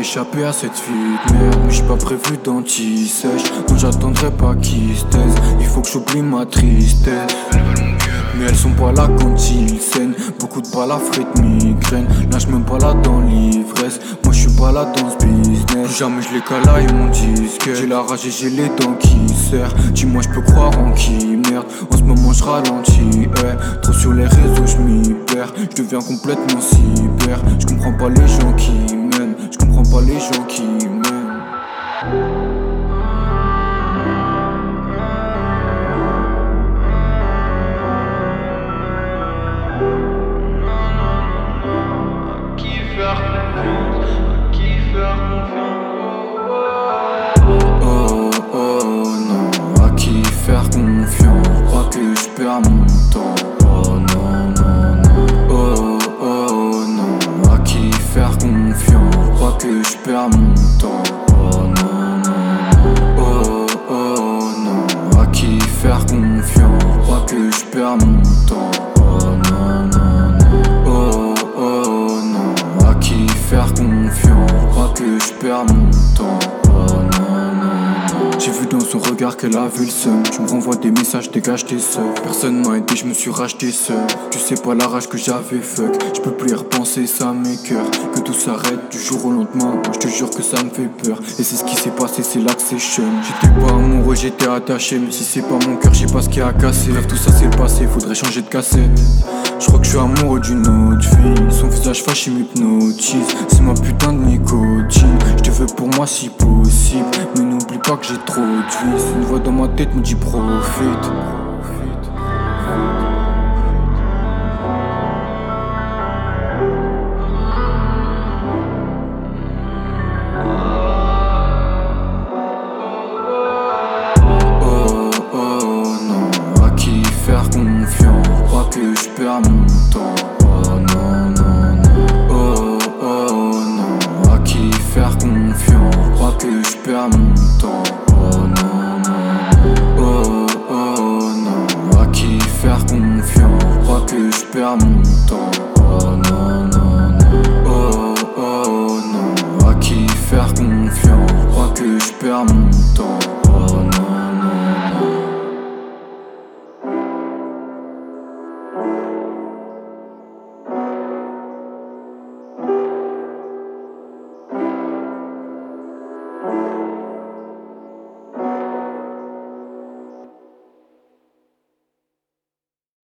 échapper à cette vie de merde. Mais j'suis pas prévu d'anti-sèche, non j'attendrai pas qu'ils se taisent. Il faut que j'oublie ma tristesse. Mais elles sont pas là quand ils saignent. Beaucoup de balafres de migraine. Là j'me balade dans l'ivresse. Moi j'suis pas là dans ce business. Plus jamais j'les calaille mon disque. J'ai la rage et j'ai les dents qui serrent. Dis-moi j'peux croire en qui merde. En ce moment j'ralentis trop sur les réseaux j'm'y perds. J'deviens complètement cyber. J'comprends pas les gens qui m'aiment. J'comprends pas les gens qui m'aiment. Faire confiance, crois que j'perds mon temps. Oh non, non, non. Oh, oh non, à qui faire confiance, crois que j'perds mon temps. Oh non, non, non. Oh, oh non, à qui faire confiance, crois que j'perds mon temps. Oh non, non, non. Oh, oh non, à qui faire confiance, crois que j'perds mon temps. Oh non, non. J'ai vu dans son regard qu'elle a vu le seum. Tu me renvoies des messages, dégage tes seufs. Personne m'a aidé, je me suis racheté seul. Tu sais pas la rage que j'avais, fuck. Je peux plus y repenser, ça m'écoeure. Que tout s'arrête du jour au lendemain. Moi je te jure que ça me fait peur. Et c'est ce qui s'est passé, c'est là que c'est chum. J'étais pas amoureux, j'étais attaché. Mais si c'est pas mon cœur, je sais pas ce qui a cassé. Bref, tout ça c'est le passé, faudrait changer de cassette. Je crois que je suis amoureux d'une autre fille. Son visage fâché m'hypnotise. C'est ma putain de nicotine. Je te veux pour moi si possible. Mais n'oublie pas que j'ai trop de vices. Une voix dans ma tête me dit profite. Oh, oh non, à qui faire confiance, crois que j'perds mon temps. Oh non, non, non. Oh, oh non, à qui faire confiance, crois que j'perds mon temps. Oh non, non. Oh, oh non, à qui faire confiance, crois que j'perds mon temps. Oh non, non, non. Oh, oh non, à qui faire confiance, crois que j'perds mon temps.